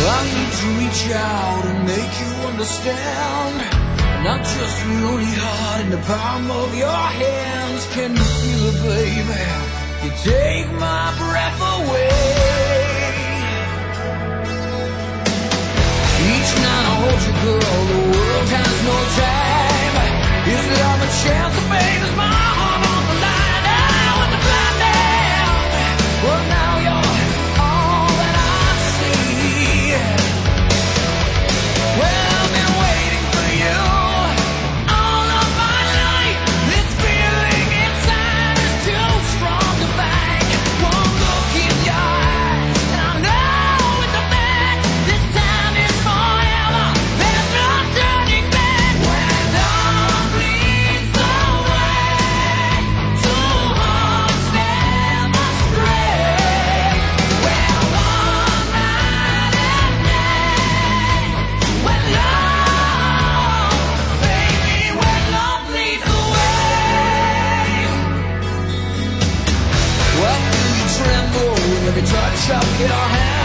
I need to reach out and make you understand. Not just a lonely heart in the palm of your hands. Can you feel it, baby? You take my breath away. Each night I hold you, girl, the world has no time. Is love a chance to make us my heart on the line? Now with the blind man, well now you're all that I see. Well, I've been waiting for you all of my life. This feeling inside is too strong to fight. One look in your eyes, and I know it's a fact. This time is forever. There's no turning back. When love leads the way, two hearts never stray. Well, one night and day, when love, baby, when love leads the way. Why do you tremble with every touch of your hand?